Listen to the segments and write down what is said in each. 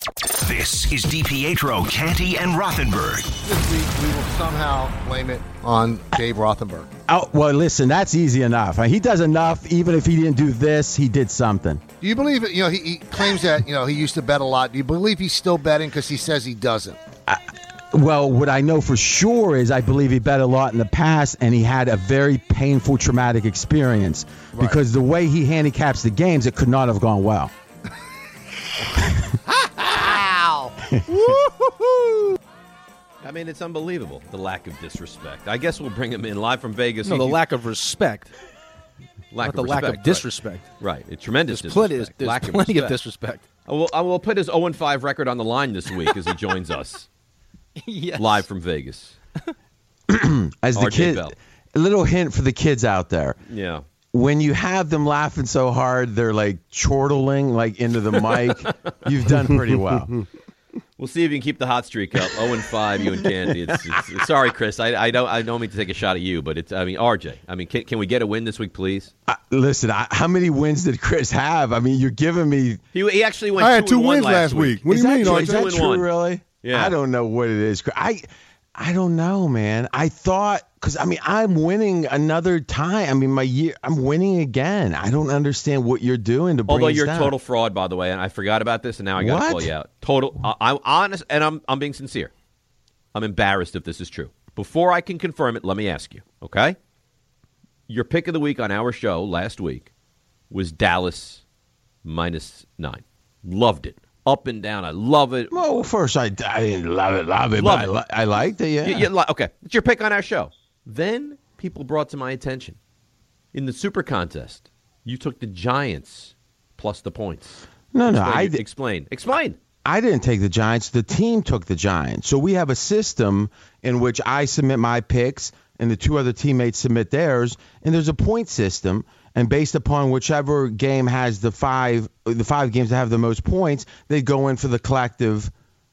This is DiPietro, Canty, and Rothenberg. This week, we will somehow blame it on Dave Rothenberg. Oh, well, listen, that's easy enough. He does enough. Even if he didn't do this, he did something. Do you believe it? He claims that, he used to bet a lot. Do you believe he's still betting because he says he doesn't? Well, what I know for sure is I believe he bet a lot in the past, and he had a very painful, traumatic experience. Right. Because the way he handicaps the games, it could not have gone well. Ow! I mean, it's unbelievable, the lack of disrespect. I guess we'll bring him in live from Vegas. No, the lack of respect. Lack of respect, lack of disrespect. Right. It's tremendous There's disrespect. There's plenty of disrespect. I will put his 0-5 record on the line this week as he joins us. Yes. Live from Vegas. As the kid, a little hint for the kids out there. Yeah. When you have them laughing so hard, they're like chortling like into the mic. You've done pretty well. We'll see if you can keep the hot streak up. 0-5, you and Candy. It's sorry, Chris. I don't mean to take a shot at you, but RJ. Can we get a win this week, please? Listen, how many wins did Chris have? I mean, you're giving me. He actually went. I had 2 wins last week. What do you mean, RJ? Is that true, really? Yeah. I don't know what it is. I don't know, man. I thought, because, I'm winning another time. I'm winning again. I don't understand what you're doing to bring Although us you're down. a total fraud, by the way, and I forgot about this, and now I got to call you out. Total. I'm honest, and I'm being sincere. I'm embarrassed if this is true. Before I can confirm it, let me ask you, okay? Your pick of the week on our show last week was Dallas -9. Loved it. Up and down. I love it. Well, first, I didn't love it, but I liked it, yeah. Okay. It's your pick on our show. Then people brought to my attention, in the Super Contest, you took the Giants plus the points. No, Explain. I didn't take the Giants. The team took the Giants. So we have a system in which I submit my picks and the two other teammates submit theirs, and there's a point system. And based upon whichever game has the five games that have the most points, they go in for the collective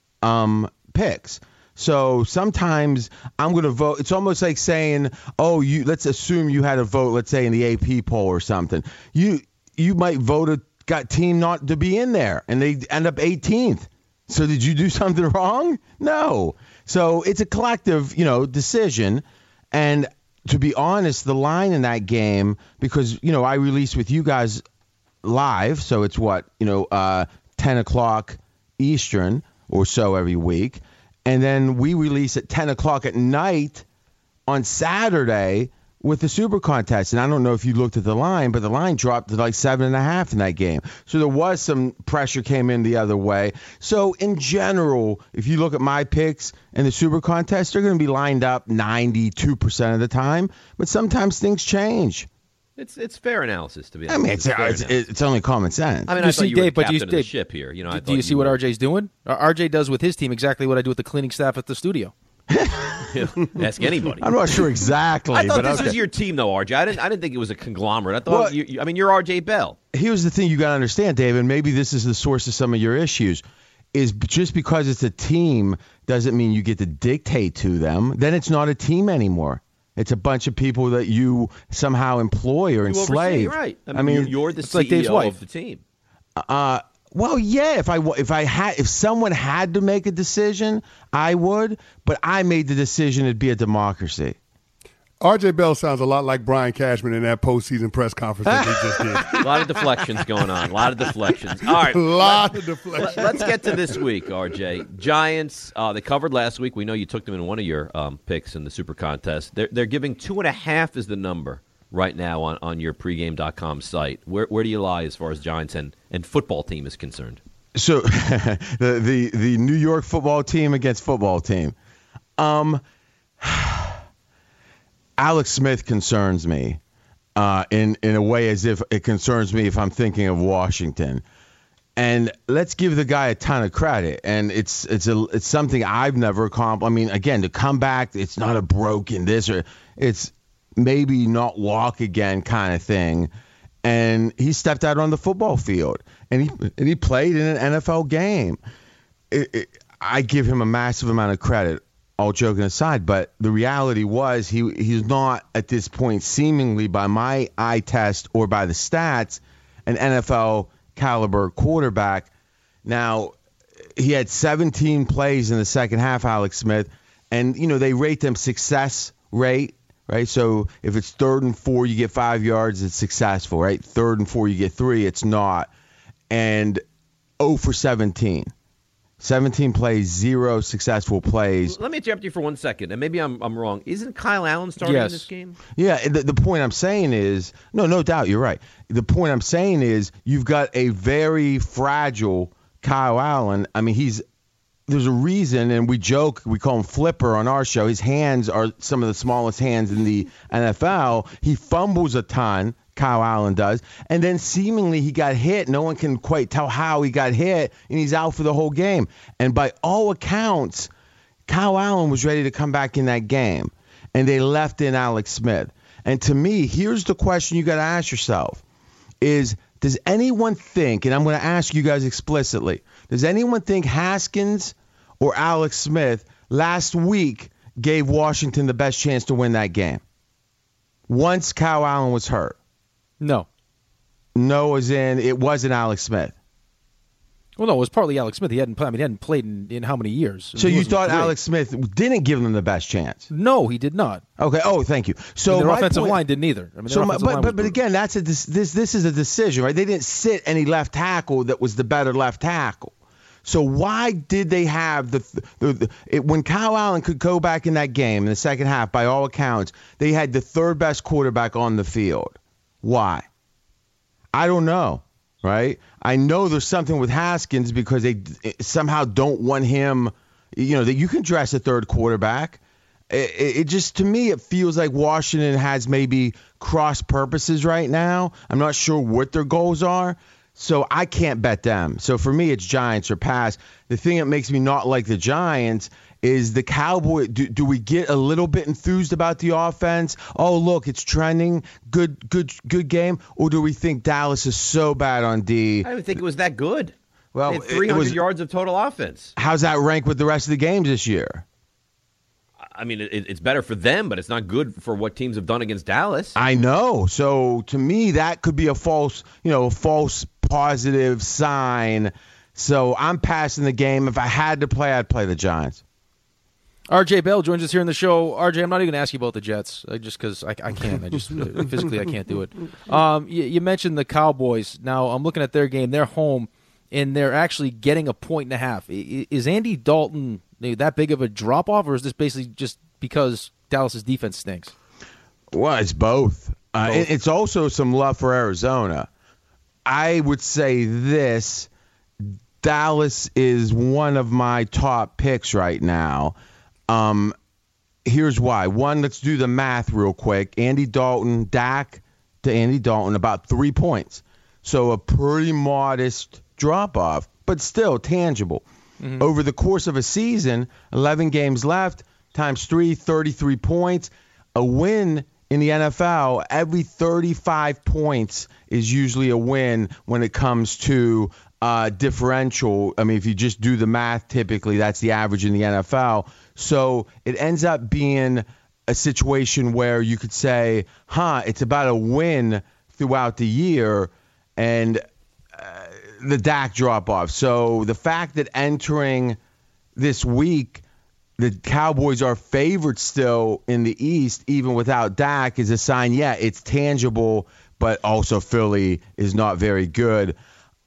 picks. So sometimes I'm going to vote. It's almost like saying, let's assume you had a vote, let's say in the AP poll or something. You might vote a team not to be in there, and they end up 18th. So did you do something wrong? No. So it's a collective, decision. And to be honest, the line in that game, because, I release with you guys live, so it's 10 o'clock Eastern or so every week. And then we release at 10 o'clock at night on Saturday with the Super Contest. And I don't know if you looked at the line, but the line dropped to like 7.5 in that game. So there was some pressure came in the other way. So in general, if you look at my picks and the Super Contest, they're going to be lined up 92% of the time. But sometimes things change. It's fair analysis, to be honest. It's only common sense. I thought you were the captain of the ship here. Do you see what RJ's doing? RJ does with his team exactly what I do with the cleaning staff at the studio. Ask anybody. I'm not sure exactly. I thought but this was your team, though, RJ. I didn't think it was a conglomerate. I thought you're RJ Bell. Here's the thing you got to understand, David. Maybe this is the source of some of your issues. Is just because it's a team doesn't mean you get to dictate to them. Then it's not a team anymore. It's a bunch of people that you somehow employ or enslave. Right. I mean, you're the CEO of the team. Well, yeah. If someone had to make a decision, I would. But I made the decision it'd be a democracy. RJ Bell sounds a lot like Brian Cashman in that postseason press conference that he just did. A lot of deflections going on. A lot of deflections. All right. Of deflections. Let's get to this week, RJ. Giants, they covered last week. We know you took them in one of your picks in the Super Contest. They're giving 2.5 is the number right now on your pregame.com site. Where do you lie as far as Giants and football team is concerned? So the New York football team against football team. Alex Smith concerns me in a way as if it concerns me if I'm thinking of Washington. And let's give the guy a ton of credit. And it's something I've never accomplished. I mean, again, to come back, it's not a broken this or it's maybe not walk again kind of thing. And he stepped out on the football field and he played in an NFL game. I give him a massive amount of credit. All joking aside, but the reality was he's not at this point, seemingly by my eye test or by the stats, an NFL caliber quarterback. Now, he had 17 plays in the second half, Alex Smith, and they rate them success rate, right? So if it's 3rd and 4, you get 5 yards, it's successful, right? 3rd and 4, you get 3, it's not. And 0 for 17. 17 plays, 0 successful plays. Let me interrupt you for 1 second, and maybe I'm wrong. Isn't Kyle Allen starting in this game? Yeah, the point I'm saying is, no doubt, you're right. The point I'm saying is you've got a very fragile Kyle Allen. I mean, there's a reason, and we joke, we call him Flipper on our show. His hands are some of the smallest hands in the NFL. He fumbles a ton. Kyle Allen does. And then seemingly he got hit. No one can quite tell how he got hit, and he's out for the whole game. And by all accounts, Kyle Allen was ready to come back in that game, and they left in Alex Smith. And to me, here's the question you got to ask yourself is, does anyone think, and I'm going to ask you guys explicitly, does anyone think Haskins or Alex Smith last week gave Washington the best chance to win that game? Once Kyle Allen was hurt. No. No, as in it wasn't Alex Smith. Well, no, it was partly Alex Smith. He hadn't played in how many years? So you thought Alex Smith didn't give them the best chance? No, he did not. Okay. Oh, thank you. So their offensive line didn't either. I mean, but again, this is a decision, right? They didn't sit any left tackle that was the better left tackle. So why did they have when Kyle Allen could go back in that game in the second half? By all accounts, they had the 3rd best quarterback on the field. Why? I don't know, right? I know there's something with Haskins because they somehow don't want him, that you can dress a 3rd quarterback. It just, to me, it feels like Washington has maybe cross purposes right now. I'm not sure what their goals are, so I can't bet them. So for me, it's Giants or pass. The thing that makes me not like the Giants is the Cowboys. Do we get a little bit enthused about the offense? Oh, look, it's trending. Good game. Or do we think Dallas is so bad on D? I didn't think it was that good. Well, they had 300 yards of total offense. How's that rank with the rest of the games this year? I mean, it's better for them, but it's not good for what teams have done against Dallas. I know. So to me, that could be a false positive sign. So I'm passing the game. If I had to play, I'd play the Giants. RJ Bell joins us here in the show. RJ, I'm not even going to ask you about the Jets, just because I can't. I just physically I can't do it. You mentioned the Cowboys. Now I'm looking at their game. They're home, and they're actually getting 1.5. Is Andy Dalton that big of a drop off, or is this basically just because Dallas's defense stinks? Well, it's both. It's also some love for Arizona. I would say this: Dallas is one of my top picks right now. Here's why. One, let's do the math real quick. Dak to Andy Dalton, about 3 points. So a pretty modest drop-off, but still tangible. Mm-hmm. Over the course of a season, 11 games left, times 3, 33 points. A win in the NFL, every 35 points is usually a win when it comes to differential. I mean, if you just do the math, typically that's the average in the NFL. So it ends up being a situation where you could say, it's about a win throughout the year, and the Dak drop-off. So the fact that entering this week, the Cowboys are favored still in the East, even without Dak, is a sign, it's tangible, but also Philly is not very good.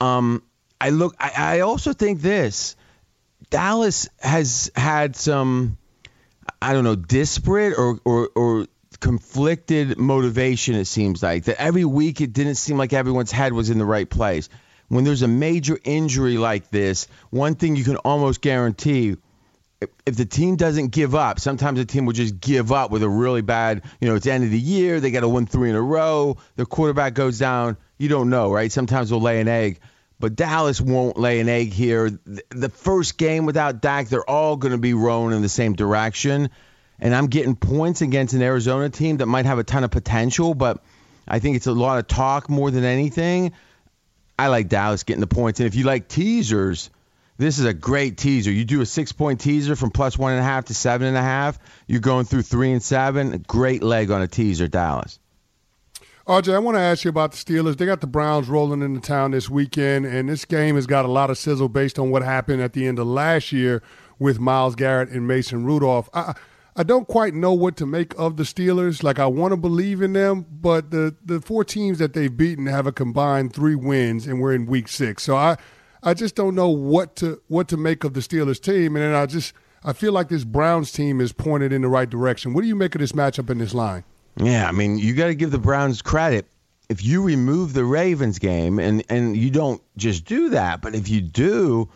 I also think this. Dallas has had some, disparate or conflicted motivation, it seems like. That every week it didn't seem like everyone's head was in the right place. When there's a major injury like this, one thing you can almost guarantee, if the team doesn't give up, sometimes the team will just give up with a really bad, it's the end of the year, they got to win 3 in a row, their quarterback goes down, you don't know, right? Sometimes they'll lay an egg. But Dallas won't lay an egg here. The first game without Dak, they're all going to be rowing in the same direction. And I'm getting points against an Arizona team that might have a ton of potential, but I think it's a lot of talk more than anything. I like Dallas getting the points. And if you like teasers, this is a great teaser. You do a 6-point teaser from plus 1.5 to 7.5. You're going through 3 and 7. A great leg on a teaser, Dallas. RJ, I want to ask you about the Steelers. They got the Browns rolling into town this weekend, and this game has got a lot of sizzle based on what happened at the end of last year with Myles Garrett and Mason Rudolph. I don't quite know what to make of the Steelers. Like, I want to believe in them, but the 4 teams that they've beaten have a combined 3 wins, and we're in week 6. So I just don't know what to make of the Steelers team, and then I feel like this Browns team is pointed in the right direction. What do you make of this matchup in this line? Yeah, I mean, you got to give the Browns credit. If you remove the Ravens game, and you don't just do that, but if you do,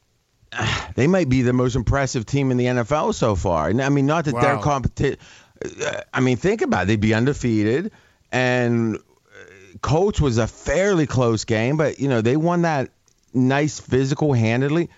they might be the most impressive team in the NFL so far. And I mean, not that they're competition. I mean, think about it. They'd be undefeated, and Colts was a fairly close game, but, they won that nice physical handedly.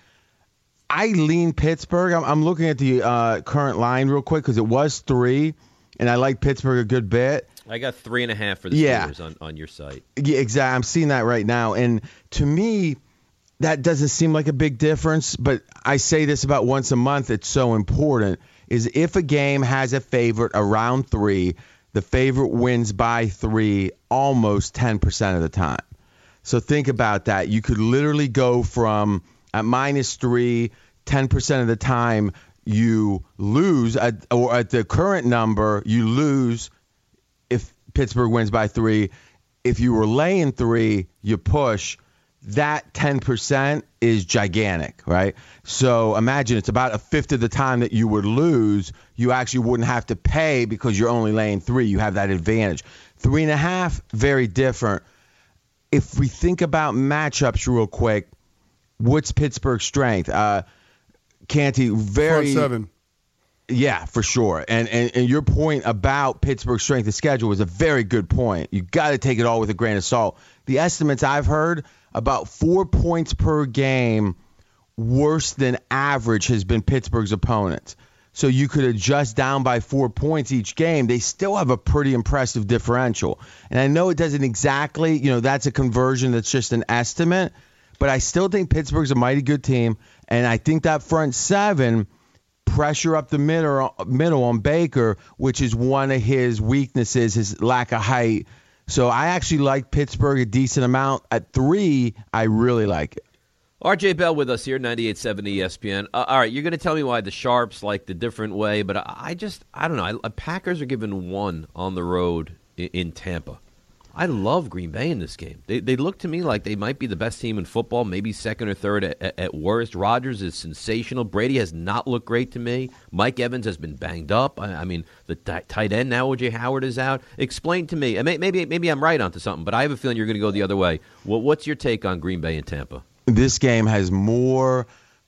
I lean Pittsburgh. I'm looking at the current line real quick because it was 3. And I like Pittsburgh a good bit. I got 3.5 for the Steelers on your site. Yeah, exactly. I'm seeing that right now. And to me, that doesn't seem like a big difference. But I say this about once a month. It's so important. Is if a game has a favorite around 3, the favorite wins by 3 almost 10% of the time. So think about that. You could literally go from at -3, 10% of the time, you lose, or at the current number, you lose if Pittsburgh wins by 3. If you were laying 3, you push. That 10% is gigantic, right? So imagine it's about a fifth of the time that you would lose, you actually wouldn't have to pay because you're only laying 3. You have that advantage. 3.5, very different. If we think about matchups real quick, what's Pittsburgh's strength? Canty, very front 7. Yeah, for sure. And your point about Pittsburgh's strength of schedule is a very good point. You got to take it all with a grain of salt. The estimates I've heard, about 4 points per game worse than average has been Pittsburgh's opponents. So you could adjust down by 4 points each game. They still have a pretty impressive differential. And I know it doesn't exactly, that's a conversion that's just an estimate, but I still think Pittsburgh's a mighty good team. And I think that front 7 pressure up the middle on Baker, which is one of his weaknesses, his lack of height. So I actually like Pittsburgh a decent amount. At 3, I really like it. RJ Bell with us here, 98.7 ESPN. All right, you're going to tell me why the Sharps like the different way, but I don't know. Packers are given 1 on the road in Tampa. I love Green Bay in this game. They look to me like they might be the best team in football, maybe second or third at worst. Rodgers is sensational. Brady has not looked great to me. Mike Evans has been banged up. I mean, the tight end now, O.J. Howard, is out. Explain to me. Maybe I'm right onto something, but I have a feeling you're going to go the other way. What's your take on Green Bay and Tampa? This game has more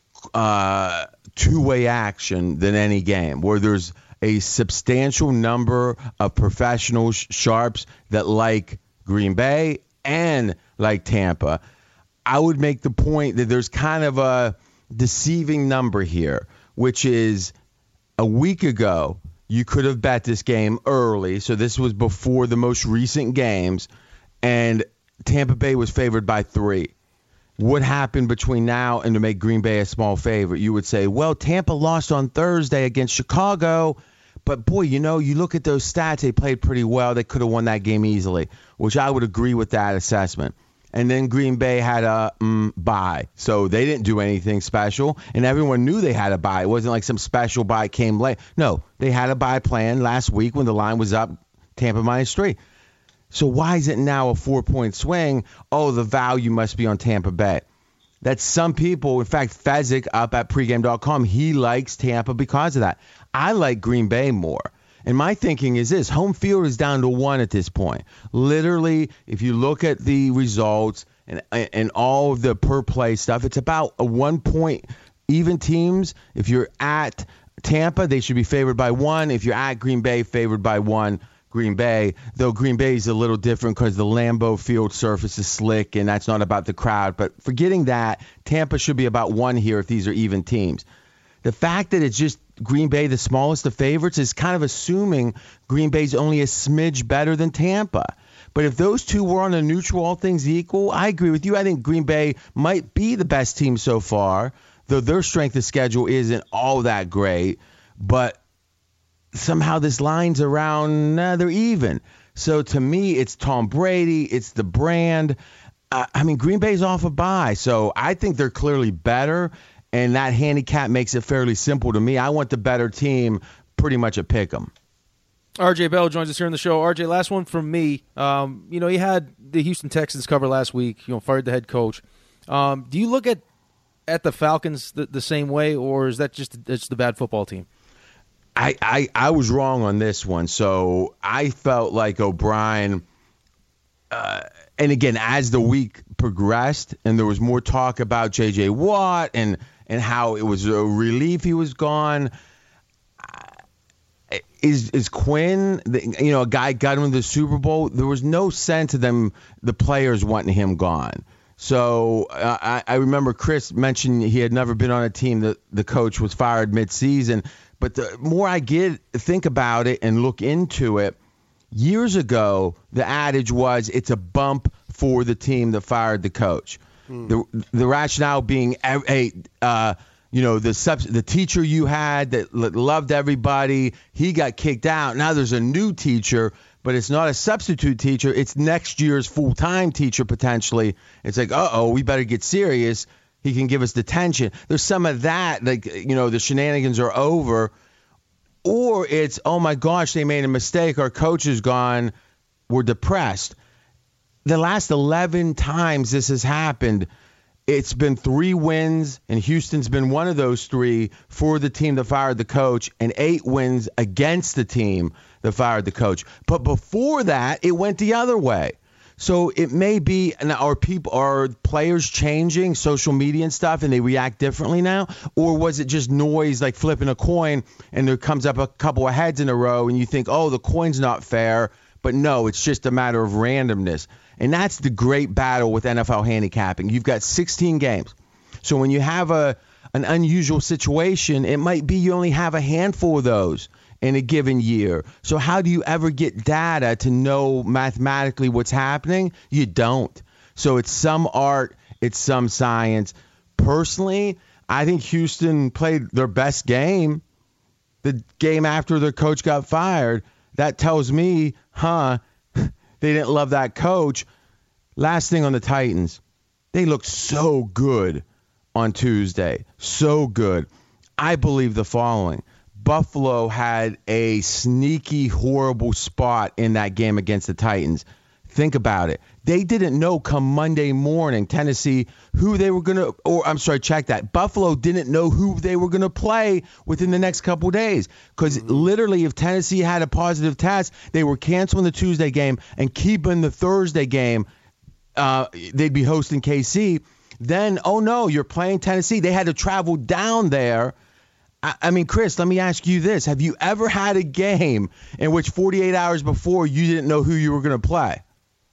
two-way action than any game, where there's a substantial number of professional sharps that like Green Bay and like Tampa. I would make the point that there's kind of a deceiving number here, which is a week ago, you could have bet this game early. So this was before the most recent games, and Tampa Bay was favored by 3. What happened between now and to make Green Bay a small favorite? You would say, well, Tampa lost on Thursday against Chicago. But, boy, you look at those stats, they played pretty well. They could have won that game easily, which I would agree with that assessment. And then Green Bay had a bye, so they didn't do anything special. And everyone knew they had a bye. It wasn't like some special bye came late. No, they had a bye plan last week when the line was up, Tampa -3. So why is it now a 4-point swing? Oh, the value must be on Tampa Bay. That's some people. In fact, Fezzik up at pregame.com, he likes Tampa because of that. I like Green Bay more. And my thinking is this: home field is down to 1 at this point. Literally, if you look at the results and all of the per play stuff, it's about a 1 point. Even teams, if you're at Tampa, they should be favored by 1. If you're at Green Bay, favored by 1. Green Bay, though Green Bay is a little different because the Lambeau Field surface is slick, and that's not about the crowd. But forgetting that, Tampa should be about 1 here if these are even teams. The fact that it's just Green Bay, the smallest of favorites, is kind of assuming Green Bay's only a smidge better than Tampa. But if those two were on a neutral, all things equal, I agree with you. I think Green Bay might be the best team so far, though their strength of schedule isn't all that great. But somehow this line's around, they're even. So to me, it's Tom Brady. It's the brand. I mean, Green Bay's off a bye, so I think they're clearly better, and that handicap makes it fairly simple to me. I want the better team pretty much at pick'em. RJ Bell joins us here on the show. RJ, last one from me. He had the Houston Texans cover last week, fired the head coach. Do you look at the Falcons the same way, or is that just the bad football team? I was wrong on this one. So I felt like O'Brien, and again, as the week progressed and there was more talk about J.J. Watt and how it was a relief he was gone, is Quinn, a guy got him to the Super Bowl? There was no sense of them, the players wanting him gone. So I remember Chris mentioned he had never been on a team that the coach was fired midseason. But the more I think about it and look into it, years ago, the adage was it's a bump for the team that fired the coach. The rationale being, the teacher you had that loved everybody, he got kicked out. Now there's a new teacher, but it's not a substitute teacher. It's next year's full-time teacher potentially. It's like, we better get serious. He can give us detention. There's some of that, the shenanigans are over. Or it's, oh, my gosh, they made a mistake. Our coach is gone. We're depressed. The last 11 times this has happened, it's been 3 wins, and Houston's been one of those 3 for the team that fired the coach, and 8 wins against the team that fired the coach. But before that, it went the other way. So it may be, are players changing social media and stuff and they react differently now? Or was it just noise like flipping a coin and there comes up a couple of heads in a row and you think, the coin's not fair? But no, it's just a matter of randomness. And that's the great battle with NFL handicapping. You've got 16 games. So when you have an unusual situation, it might be you only have a handful of those in a given year. So how do you ever get data to know mathematically what's happening? You don't. So it's some art, it's some science. Personally, I think Houston played their best game, the game after their coach got fired. That tells me, they didn't love that coach. Last thing on the Titans, they looked so good on Tuesday. So good. I believe the following. Buffalo had a sneaky, horrible spot in that game against the Titans. Think about it. They didn't know come Monday morning, Tennessee, who they were going to, check that. Buffalo didn't know who they were going to play within the next couple of days. Because literally, if Tennessee had a positive test, they were canceling the Tuesday game and keeping the Thursday game. They'd be hosting KC. Then, you're playing Tennessee. They had to travel down there. I mean, Chris, let me ask you this. Have you ever had a game in which 48 hours before you didn't know who you were going to play?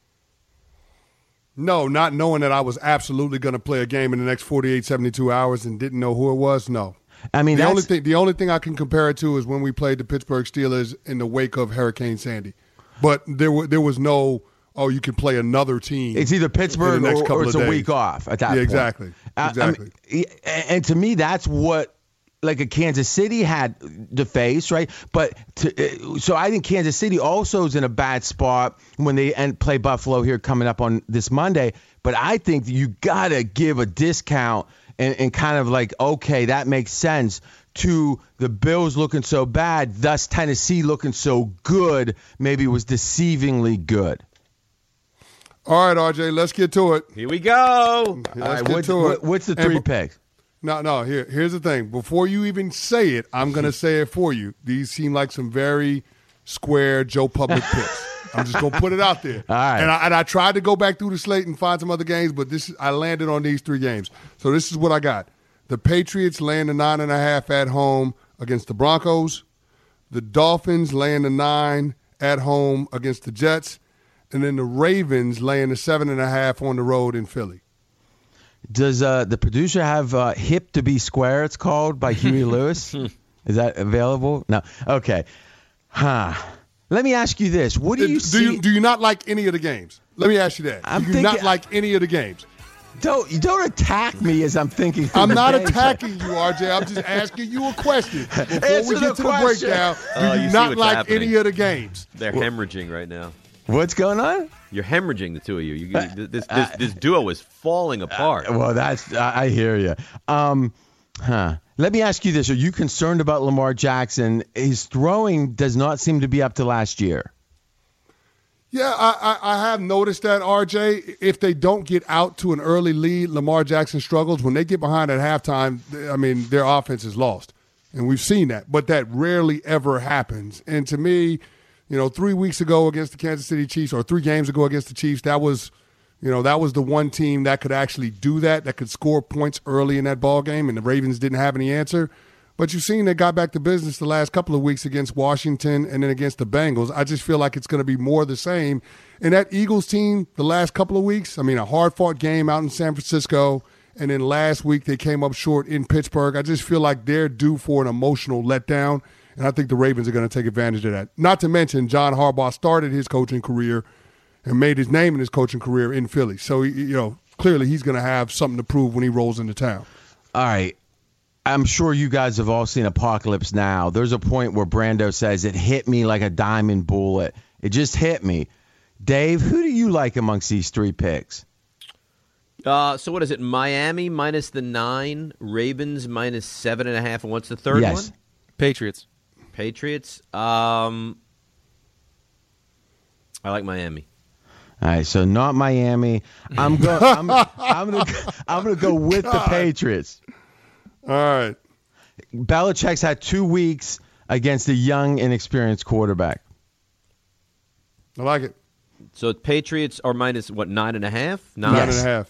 No, not knowing that I was absolutely going to play a game in the next 48, 72 hours and didn't know who it was, no. I mean, the only thing I can compare it to is when we played the Pittsburgh Steelers in the wake of Hurricane Sandy. But there was no, you can play another team. It's either Pittsburgh or it's a week off at that point. Exactly. And to me, that's what like a Kansas City had to face, right? So I think Kansas City also is in a bad spot when they play Buffalo here coming up on this Monday. But I think you got to give a discount and kind of like, okay, that makes sense to the Bills looking so bad, thus Tennessee looking so good, maybe was deceivingly good. All right, RJ, let's get to it. Here we go. Let's get to it. What's the 3 picks? No. Here's the thing. Before you even say it, I'm going to say it for you. These seem like some very square Joe Public picks. I'm just going to put it out there. All right. And I tried to go back through the slate and find some other games, but I landed on these 3 games. So this is what I got. The Patriots laying the 9.5 at home against the Broncos. The Dolphins laying the 9 at home against the Jets. And then the Ravens laying the 7.5 on the road in Philly. Does the producer have Hip to Be Square, it's called, by Huey Lewis? Is that available? No. Okay. Let me ask you this. What do you see? Do you not like any of the games? Let me ask you that. Do you not like any of the games? Don't attack me as I'm thinking. I'm not attacking you, RJ. I'm just asking you a question. Before we get to the breakdown, do you not like any of the games? They're hemorrhaging right now. What's going on? You're hemorrhaging, the two of you. This duo is falling apart. Well, I hear you. Let me ask you this. Are you concerned about Lamar Jackson? His throwing does not seem to be up to last year. Yeah, I have noticed that, RJ. If they don't get out to an early lead, Lamar Jackson struggles. When they get behind at halftime, I mean, their offense is lost. And we've seen that. But that rarely ever happens. And to me, 3 weeks ago against the Kansas City Chiefs, or 3 games ago against the Chiefs, that was the one team that could actually do that could score points early in that ball game, and the Ravens didn't have any answer. But you've seen they got back to business the last couple of weeks against Washington and then against the Bengals. I just feel like it's going to be more of the same. And that Eagles team, the last couple of weeks, I mean, a hard-fought game out in San Francisco, and then last week they came up short in Pittsburgh. I just feel like they're due for an emotional letdown, and I think the Ravens are going to take advantage of that. Not to mention John Harbaugh started his coaching career and made his name in his coaching career in Philly. So, clearly he's going to have something to prove when he rolls into town. All right. I'm sure you guys have all seen Apocalypse Now. There's a point where Brando says, it hit me like a diamond bullet. It just hit me. Dave, who do you like amongst these 3 picks? So what is it? Miami minus the 9, Ravens minus 7.5, and what's the third one? Patriots. I like Miami. All right, so not Miami. I'm gonna go with the Patriots. All right. Belichick's had 2 weeks against a young, inexperienced quarterback. I like it. So Patriots are minus, what, 9.5? 9.5.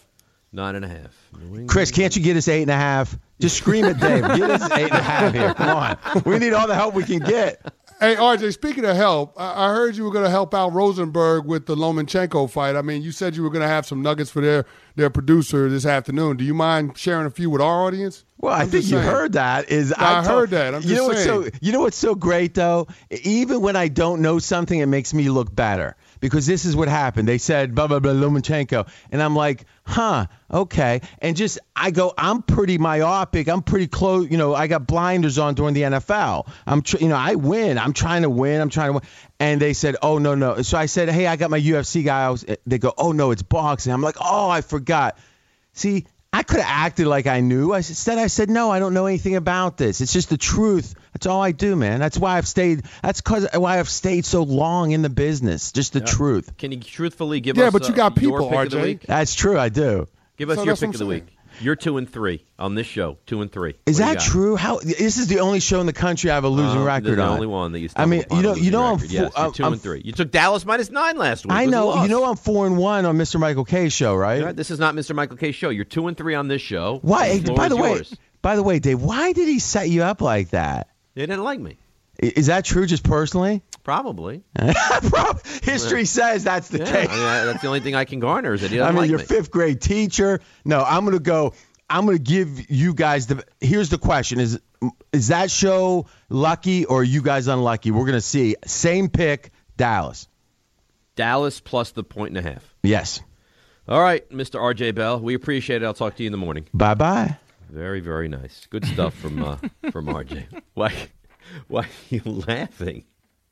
9.5. Chris, can't you get us 8.5? Just scream at Dave. Get us 8.5 here. Come on. We need all the help we can get. Hey, RJ, speaking of help, I heard you were going to help out Rosenberg with the Lomachenko fight. I mean, you said you were going to have some nuggets for their producer this afternoon. Do you mind sharing a few with our audience? Well, I think you heard that. I heard that. I'm just saying. You know what's so great, though? Even when I don't know something, it makes me look better. Because this is what happened. They said, blah, blah, blah, Lomachenko. And I'm like, okay. And I go, I'm pretty myopic. I'm pretty close. I got blinders on during the NFL. I win. I'm trying to win. And they said, oh, no. So I said, hey, I got my UFC guy. They go, oh, no, it's boxing. I'm like, oh, I forgot. See, I could have acted like I knew. I said, no, I don't know anything about this. It's just the truth. That's all I do, man. That's why I've stayed. That's why I've stayed so long in the business. Just the truth. Can you truthfully give us? Yeah, but you got people, your pick RJ. of the week? That's true. I do. Give us your pick of the week. You're 2-3 on this show. 2-3. Is that true? How? This is the only show in the country I have a losing record the on. The only one that you. I mean, I'm. Yes, you're 2-3. You took Dallas minus 9 last week. I know. I'm 4-1 on Mr. Michael K's show, right? This is not Mr. Michael K's show. You're 2-3 on this show. Why? By the way, Dave, why did he set you up like that? They didn't like me. Is that true? Just personally? Probably. History says that's the case. I mean, that's the only thing I can garner is that he doesn't like your me. 5th grade teacher. No, I'm going to give you guys here's the question. Is that show lucky or are you guys unlucky? We're going to see. Same pick, Dallas. Dallas plus the 1.5. Yes. All right, Mr. R.J. Bell. We appreciate it. I'll talk to you in the morning. Bye-bye. Very, very nice. Good stuff from R.J. Why are you laughing?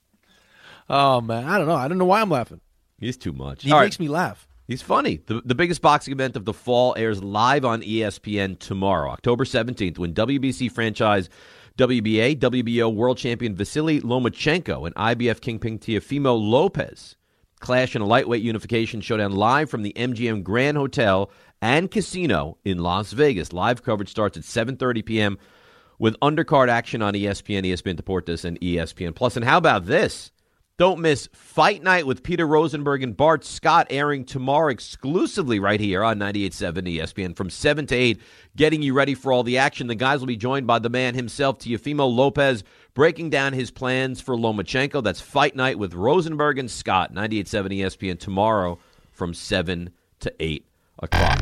Oh, man. I don't know. I don't know why I'm laughing. He's too much. He makes me laugh. He's funny. The biggest boxing event of the fall airs live on ESPN tomorrow, October 17th, when WBC franchise WBA, WBO world champion Vasily Lomachenko and IBF kingpin Teofimo Lopez clash in a lightweight unification showdown live from the MGM Grand Hotel and Casino in Las Vegas. Live coverage starts at 7:30 p.m. with undercard action on ESPN, ESPN Deportes, and ESPN Plus. And how about this? Don't miss Fight Night with Peter Rosenberg and Bart Scott, airing tomorrow exclusively right here on 98.7 ESPN from 7 to 8, getting you ready for all the action. The guys will be joined by the man himself, Teofimo Lopez, breaking down his plans for Lomachenko. That's Fight Night with Rosenberg and Scott, 98.7 ESPN tomorrow from 7 to 8 o'clock.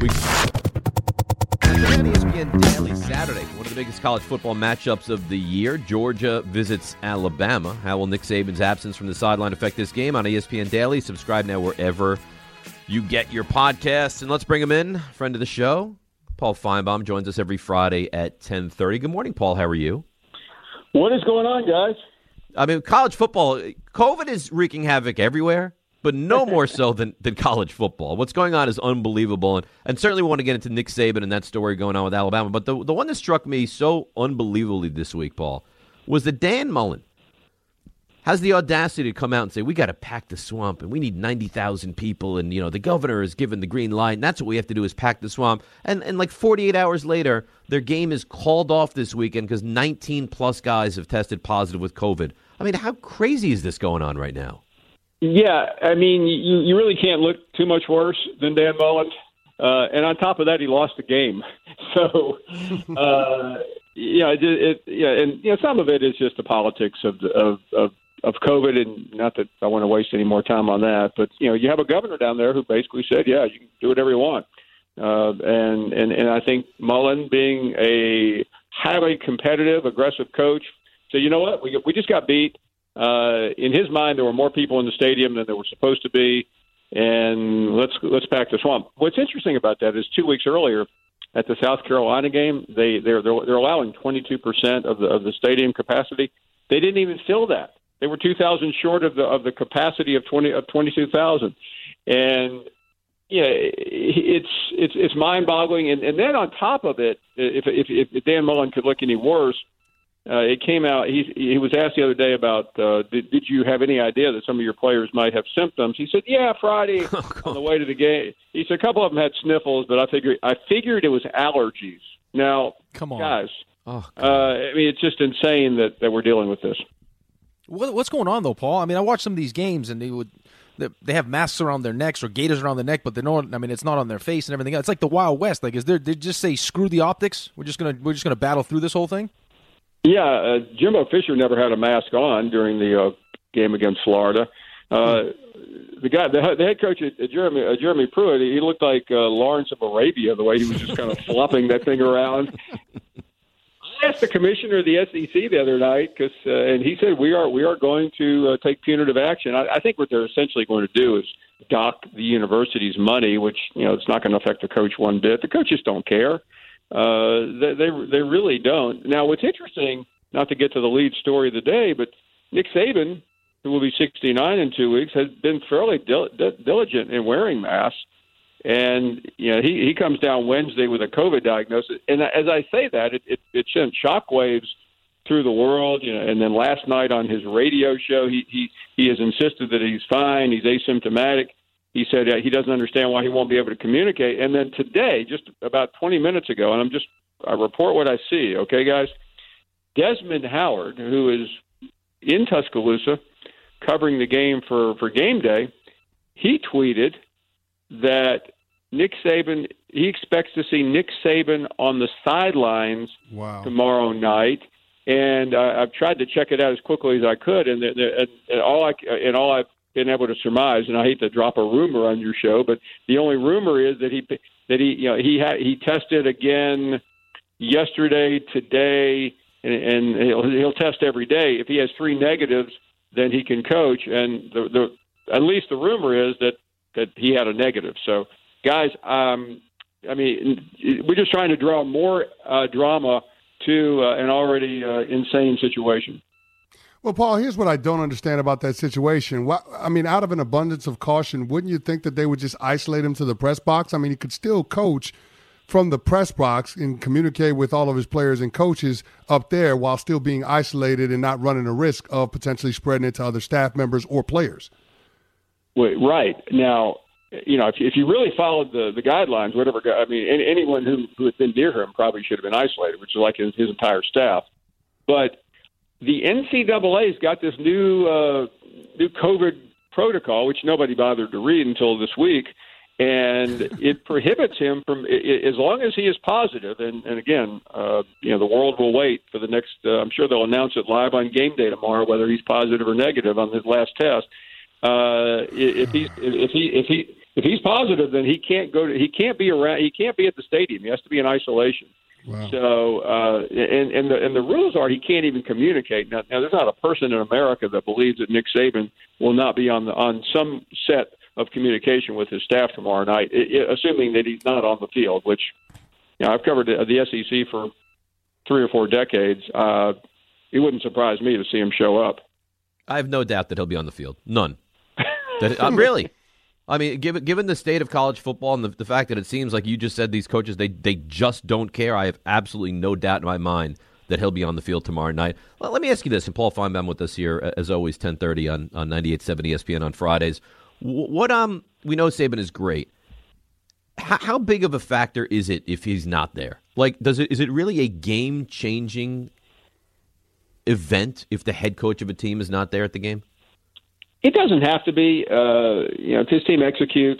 ESPN Daily Saturday, one of the biggest college football matchups of the year. Georgia visits Alabama. How will Nick Saban's absence from the sideline affect this game? On ESPN Daily, subscribe now wherever you get your podcasts. And let's bring him in, friend of the show. Paul Feinbaum joins us every Friday at 10:30. Good morning, Paul. How are you? What is going on, guys? I mean, college football, COVID is wreaking havoc everywhere. but no more so than college football. What's going on is unbelievable, and certainly we want to get into Nick Saban and that story going on with Alabama. But the one that struck me so unbelievably this week, Paul, was that Dan Mullen has the audacity to come out and say, we got to pack the swamp, and we need 90,000 people, and the governor has given the green light, and that's what we have to do is pack the swamp. And like 48 hours later, their game is called off this weekend because 19-plus guys have tested positive with COVID. I mean, how crazy is this going on right now? Yeah, I mean, you really can't look too much worse than Dan Mullen. And on top of that, he lost the game. So, some of it is just the politics of COVID, and not that I want to waste any more time on that, but you have a governor down there who basically said, yeah, you can do whatever you want. And I think Mullen, being a highly competitive, aggressive coach, said, you know what, we just got beat. In his mind, there were more people in the stadium than there were supposed to be, and let's pack the swamp. What's interesting about that is 2 weeks earlier at the South Carolina game, they're allowing 22% of the stadium capacity. They didn't even fill that. They were 2,000 short of the capacity of 22,000, and it's mind-boggling. And then on top of it, if Dan Mullen could look any worse, it came out. He was asked the other day about did you have any idea that some of your players might have symptoms? He said, yeah, Friday on the way to the game. He said a couple of them had sniffles, but I figured it was allergies. Now, come on, guys. I mean, it's just insane that we're dealing with this. What's going on, though, Paul? I mean, I watched some of these games, and they have masks around their necks or gaiters around the neck, but it's not on their face and everything else. It's like the Wild West. Like, they just say screw the optics? We're just gonna battle through this whole thing? Yeah, Jimbo Fisher never had a mask on during the game against Florida. The head coach at Jeremy Pruitt, he looked like Lawrence of Arabia the way he was just kind of flopping that thing around. I asked the commissioner of the SEC the other night and he said we are going to take punitive action. I think what they're essentially going to do is dock the university's money, which it's not going to affect the coach one bit. The coaches don't care. They really don't. Now, what's interesting, not to get to the lead story of the day, but Nick Saban, who will be 69 in 2 weeks, has been fairly diligent in wearing masks. And he comes down Wednesday with a COVID diagnosis. And as I say that, it sent shockwaves through the world. And then last night on his radio show, he has insisted that he's fine, he's asymptomatic. He said he doesn't understand why he won't be able to communicate. And then today, just about 20 minutes ago, and I report what I see, okay, guys? Desmond Howard, who is in Tuscaloosa covering the game for game day, he tweeted that Nick Saban, he expects to see Nick Saban on the sidelines tomorrow night. And I've tried to check it out as quickly as I could, and all I've been able to surmise, and I hate to drop a rumor on your show, but the only rumor is that he tested again yesterday, today, and he'll test every day. If he has 3 negatives, then he can coach. And at least the rumor is that he had a negative. So, guys, I mean, we're just trying to draw more drama to an already insane situation. Well, Paul, here's what I don't understand about that situation. I mean, out of an abundance of caution, wouldn't you think that they would just isolate him to the press box? I mean, he could still coach from the press box and communicate with all of his players and coaches up there while still being isolated and not running a risk of potentially spreading it to other staff members or players. Wait, right. Now, if you really followed the guidelines, anyone who had been near him probably should have been isolated, which is like his entire staff. But the NCAA's got this new COVID protocol, which nobody bothered to read until this week, and it prohibits him from, as long as he is positive, and again, the world will wait for the next, I'm sure they'll announce it live on game day tomorrow, whether he's positive or negative on his last test. If he's positive, then he can't be at the stadium. He has to be in isolation. Wow. So, and the rules are he can't even communicate. Now, there's not a person in America that believes that Nick Saban will not be on some set of communication with his staff tomorrow night, assuming that he's not on the field, which, I've covered the SEC for 3 or 4 decades. It wouldn't surprise me to see him show up. I have no doubt that he'll be on the field. None. Really? I mean, given the state of college football and the fact that it seems like you just said these coaches, they just don't care, I have absolutely no doubt in my mind that he'll be on the field tomorrow night. Well, let me ask you this, and Paul Feinbaum with us here, as always, 10:30 on 98.7 ESPN on Fridays. What we know Saban is great. How big of a factor is it if he's not there? Like, is it really a game-changing event if the head coach of a team is not there at the game? It doesn't have to be. If his team executes,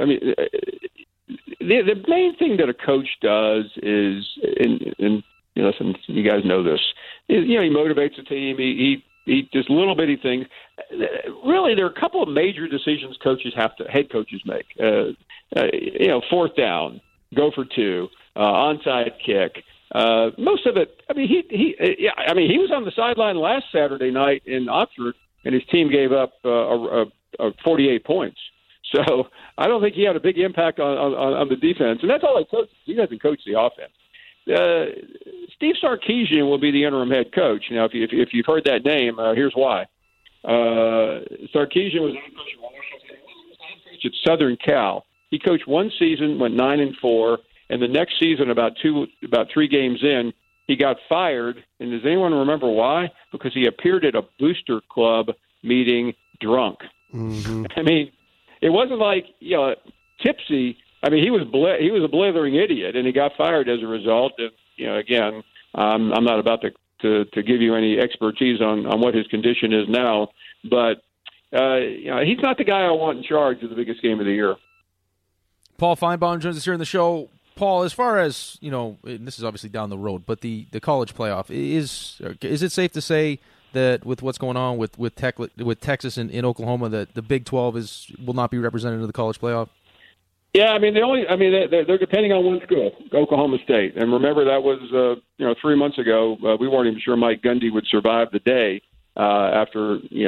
the main thing that a coach does is, and listen, you guys know this, is, he motivates the team. He just little bitty things. Really, there are a couple of major decisions head coaches make. Fourth down, go for two, onside kick. Most of it. I mean, he was on the sideline last Saturday night in Oxford, and his team gave up 48 points. So I don't think he had a big impact on the defense, and that's all he coaches. He doesn't coach the offense. Steve Sarkisian will be the interim head coach. Now, if you've heard that name, here's why. Sarkisian was head coach at Southern Cal. He coached one season, went 9-4, and the next season, about 3 games in, he got fired. And does anyone remember why? Because he appeared at a booster club meeting drunk. Mm-hmm. I mean, it wasn't like tipsy. I mean, he was a blithering idiot, and he got fired as a result. Again, I'm not about to give you any expertise on what his condition is now, but he's not the guy I want in charge of the biggest game of the year. Paul Feinbaum joins us here in the show. Paul, as far as, and this is obviously down the road, but the college playoff, is it safe to say that with what's going on with Texas and in Oklahoma, that the Big 12 will not be represented in the college playoff? Yeah, I mean, they're depending on one school, Oklahoma State. And remember, that was 3 months ago. We weren't even sure Mike Gundy would survive the day after he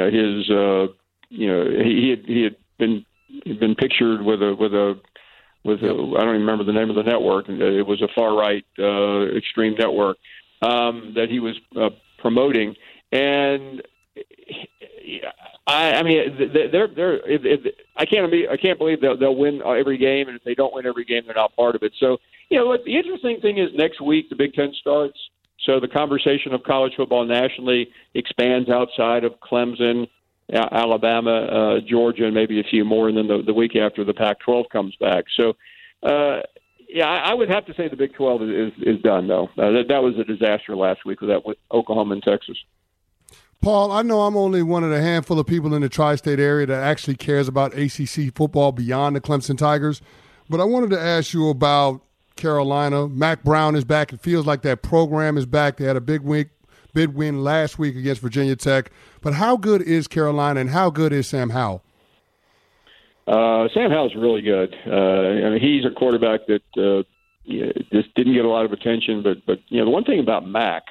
had been pictured with a I don't even remember the name of the network. It was a far right extreme network that he was promoting, and I can't believe they'll win every game, and if they don't win every game, they're not part of it. So, look, the interesting thing is next week the Big Ten starts, so the conversation of college football nationally expands outside of Clemson, Alabama, Georgia, and maybe a few more, and then the week after the Pac-12 comes back. So, I would have to say the Big 12 is done, though. That was a disaster last week with Oklahoma and Texas. Paul, I know I'm only one of the handful of people in the tri-state area that actually cares about ACC football beyond the Clemson Tigers, but I wanted to ask you about Carolina. Mack Brown is back. It feels like that program is back. They had a big win last week against Virginia Tech. But how good is Carolina, and how good is Sam Howell? Sam Howell's really good. He's a quarterback that just didn't get a lot of attention. But the one thing about Mack,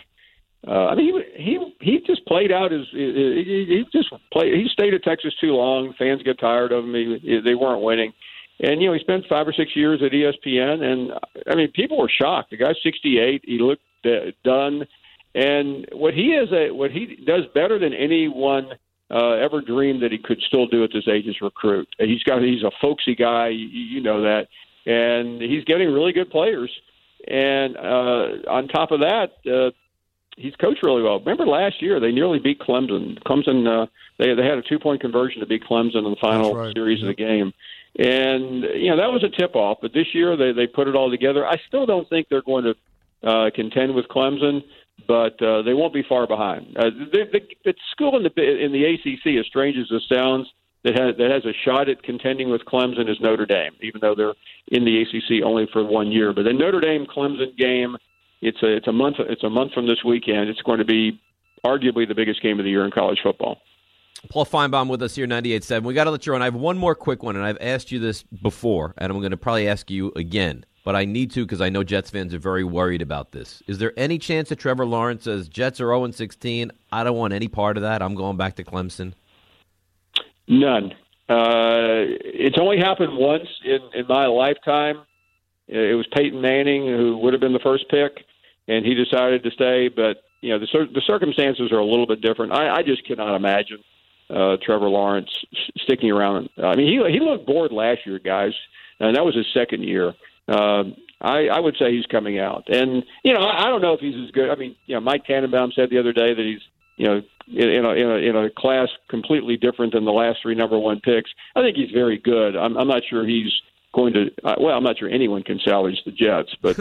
he just played out he stayed at Texas too long. Fans get tired of him. They weren't winning. And, he spent 5 or 6 years at ESPN. And, people were shocked. The guy's 68. He looked done. And what he does better than anyone ever dreamed that he could still do at this age is recruit. He's a folksy guy. You know that. And he's getting really good players. And on top of that, he's coached really well. Remember last year they nearly beat Clemson. They had a 2-point conversion to beat Clemson in the final series of the game. And, that was a tip-off. But this year they put it all together. I still don't think they're going to contend with Clemson, but they won't be far behind. The school in the ACC, as strange as this sounds, that has a shot at contending with Clemson is Notre Dame, even though they're in the ACC only for 1 year. But the Notre Dame-Clemson game, it's a month from this weekend. It's going to be arguably the biggest game of the year in college football. Paul Feinbaum with us here, 98.7. We got to let you run. I have one more quick one, and I've asked you this before, and I'm going to probably ask you again. But I need to because I know Jets fans are very worried about this. Is there any chance that Trevor Lawrence says, Jets are 0-16, I don't want any part of that, I'm going back to Clemson? None. It's only happened once in my lifetime. It was Peyton Manning, who would have been the first pick, and he decided to stay. But, the circumstances are a little bit different. I just cannot imagine Trevor Lawrence sticking around. I mean, he looked bored last year, guys, and that was his second year. I would say he's coming out, and I don't know if he's as good. I mean, Mike Tannenbaum said the other day that he's in a class completely different than the last 3 number 1 picks. I think he's very good. I'm not sure he's going to. I'm not sure anyone can salvage the Jets, but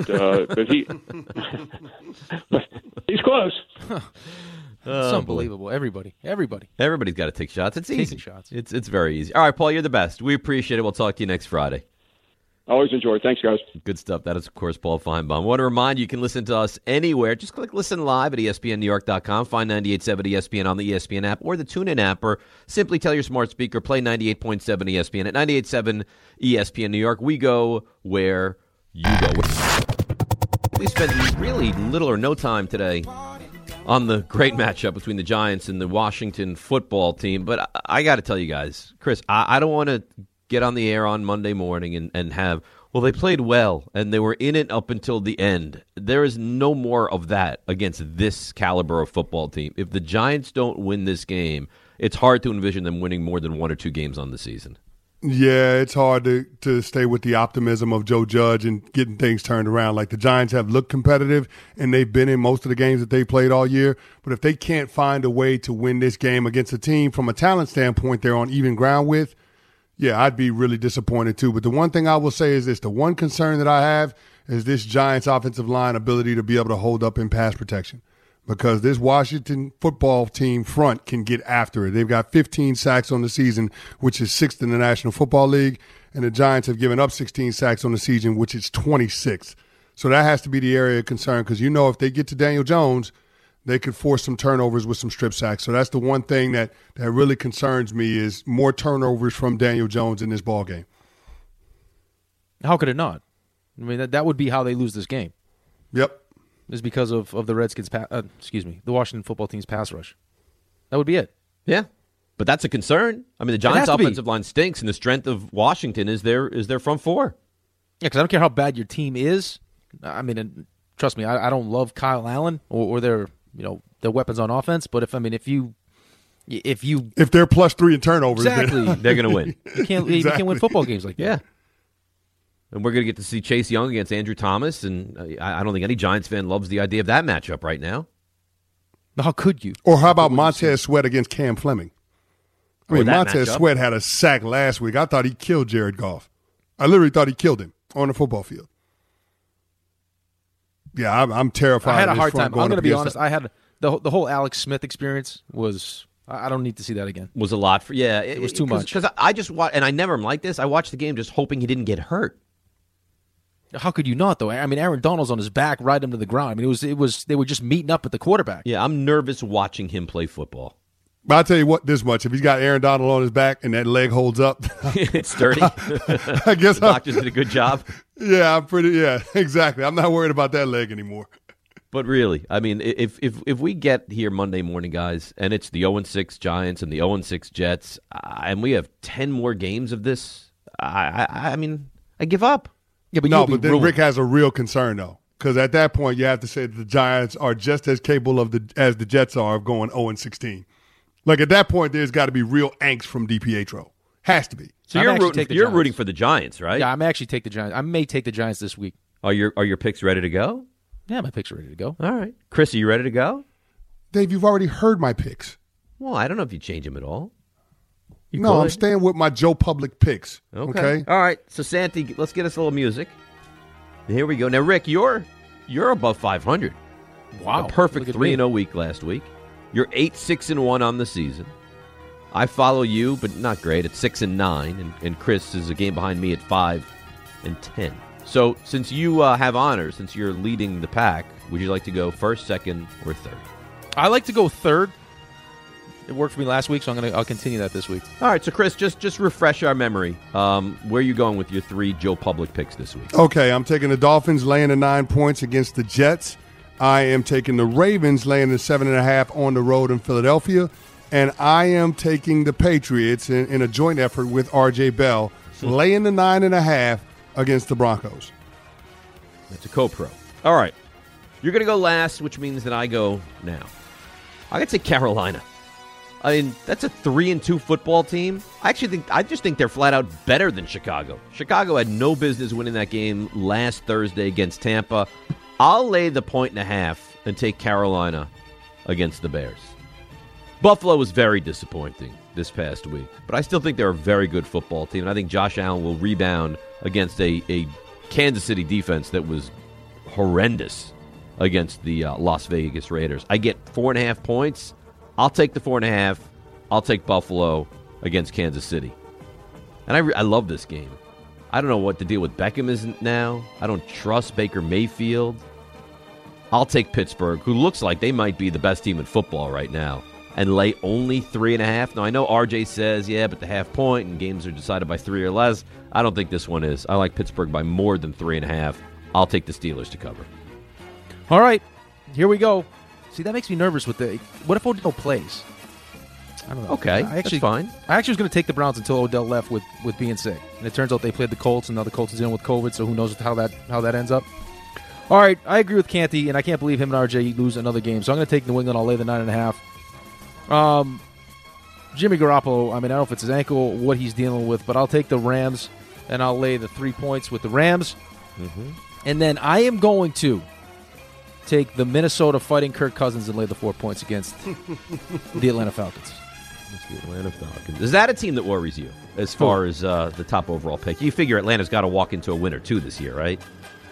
he's close. It's unbelievable. Everybody's got to take shots. It's easy. Shots. It's very easy. All right, Paul, you're the best. We appreciate it. We'll talk to you next Friday. Always enjoy it. Thanks, guys. Good stuff. That is, of course, Paul Feinbaum. I want to remind you can listen to us anywhere. Just click Listen Live at ESPNNewYork.com. Find 98.7 ESPN on the ESPN app or the TuneIn app, or simply tell your smart speaker, play 98.7 ESPN. At 98.7 ESPN New York, we go where you go. We spent really little or no time today on the great matchup between the Giants and the Washington football team. But I got to tell you guys, Chris, I don't want to get on the air on Monday morning and have, well, they played well and they were in it up until the end. There is no more of that against this caliber of football team. If the Giants don't win this game, it's hard to envision them winning more than 1 or 2 games on the season. Yeah, it's hard to stay with the optimism of Joe Judge and getting things turned around. Like, the Giants have looked competitive, and they've been in most of the games that they played all year. But if they can't find a way to win this game against a team from a talent standpoint they're on even ground with, yeah, I'd be really disappointed too. But the one thing I will say is this: the one concern that I have is this Giants offensive line ability to be able to hold up in pass protection. Because this Washington football team front can get after it. They've got 15 sacks on the season, which is 6th in the National Football League. And the Giants have given up 16 sacks on the season, which is 26th. So that has to be the area of concern, because if they get to Daniel Jones, they could force some turnovers with some strip sacks. So that's the one thing that really concerns me, is more turnovers from Daniel Jones in this ball game. How could it not? I mean, that would be how they lose this game. Yep. Is because of the Redskins, the Washington football team's pass rush. That would be it. Yeah, but that's a concern. I mean, the Giants' offensive line stinks, and the strength of Washington is their front four. Yeah, because I don't care how bad your team is. I mean, trust me, I don't love Kyle Allen or their weapons on offense. But if they're +3 in turnovers, exactly, they're going to win. You can't win football games like that. Yeah. And we're going to get to see Chase Young against Andrew Thomas, and I don't think any Giants fan loves the idea of that matchup right now. How could you? Or how about Montez Sweat against Cam Fleming? I mean, Montez Sweat had a sack last week. I thought he killed Jared Goff. I literally thought he killed him on the football field. Yeah, I'm terrified. I had a hard time. I'm going to be honest. I had the whole Alex Smith experience was. I don't need to see that again. Was a lot for it was too much. Because I just watched, and I never am like this. I watched the game just hoping he didn't get hurt. How could you not, though? I mean, Aaron Donald's on his back, right him to the ground. I mean, it was they were just meeting up at the quarterback. Yeah, I'm nervous watching him play football. But I'll tell you what, this much: if he's got Aaron Donald on his back and that leg holds up, it's sturdy. I guess the doctors did a good job. Yeah, exactly. I'm not worried about that leg anymore. But really, I mean, if we get here Monday morning, guys, and it's the 0-6 Giants and the 0-6 Jets, and we have 10 more games of this, I mean, I give up. Yeah, but but then Rick has a real concern, though, because at that point you have to say that the Giants are just as capable as the Jets are of going 0-16. Like, at that point, there's got to be real angst from DiPietro. Has to be. So you're rooting for the Giants, right? Yeah, I may actually take the Giants. I may take the Giants this week. Are your picks ready to go? Yeah, my picks are ready to go. All right. Chris, are you ready to go? Dave, you've already heard my picks. Well, I don't know if you change them at all. I'm staying with my Joe Public picks. Okay. All right. So, Santi, let's get us a little music. Here we go. Now, Rick, you're above 500. Wow. A perfect 3-0 week last week. You're 8-6-1 on the season. I follow you, but not great, at 6-9, and Chris is a game behind me at 5-10. So, since you have honors, since you're leading the pack, would you like to go first, second, or third? I like to go third. It worked for me last week, so I'll continue that this week. All right, so Chris, just refresh our memory. Where are you going with your 3 Joe Public picks this week? Okay, I'm taking the Dolphins laying the 9 points against the Jets. I am taking the Ravens laying the 7.5 on the road in Philadelphia. And I am taking the Patriots in a joint effort with R.J. Bell, laying the 9.5 against the Broncos. That's a co-pro. All right. You're going to go last, which means that I go now. I'm going to take Carolina. I mean, that's a 3-2 football team. I just think they're flat out better than Chicago. Chicago had no business winning that game last Thursday against Tampa. I'll lay the 1.5 and take Carolina against the Bears. Buffalo was very disappointing this past week, but I still think they're a very good football team, and I think Josh Allen will rebound against a Kansas City defense that was horrendous against the Las Vegas Raiders. I get 4.5 points. I'll take the 4.5. I'll take Buffalo against Kansas City. And I love this game. I don't know what the deal with Beckham is now. I don't trust Baker Mayfield. I'll take Pittsburgh, who looks like they might be the best team in football right now, and lay only 3.5. Now, I know RJ says, yeah, but the half point and games are decided by 3 or less. I don't think this one is. I like Pittsburgh by more than 3.5. I'll take the Steelers to cover. All right, here we go. See, that makes me nervous with the. What if Odell plays? I don't know. Okay, that's fine. I actually was going to take the Browns until Odell left with being sick, and it turns out they played the Colts, and now the Colts is dealing with COVID. So who knows how that ends up? All right, I agree with Canty, and I can't believe him and RJ lose another game. So I'm going to take New England. I'll lay the 9.5. Jimmy Garoppolo. I mean, I don't know if it's his ankle, what he's dealing with, but I'll take the Rams, and I'll lay the 3 points with the Rams. Mm-hmm. And then I am going to take the Minnesota Fighting Kirk Cousins and lay the 4 points against the Atlanta Falcons. The Atlanta Falcons. Is that a team that worries you as far as the top overall pick? You figure Atlanta's got to walk into a winner too this year, right?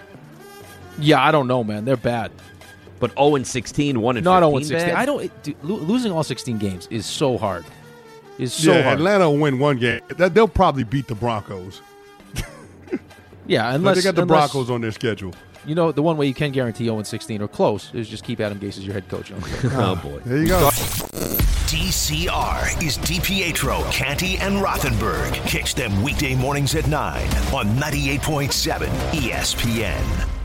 Yeah, I don't know, man. They're bad. But 0-16, 1-15. Not 0-16. Bad? I don't. Dude, losing all 16 games is so hard. Hard. Atlanta will win one game. They'll probably beat the Broncos. Yeah, unless they got the Broncos on their schedule. You know, the one way you can guarantee 0-16 or close is just keep Adam Gase as your head coach. Oh, boy. There you go. DCR is DiPietro, Canty, and Rothenberg. Catch them weekday mornings at 9 on 98.7 ESPN.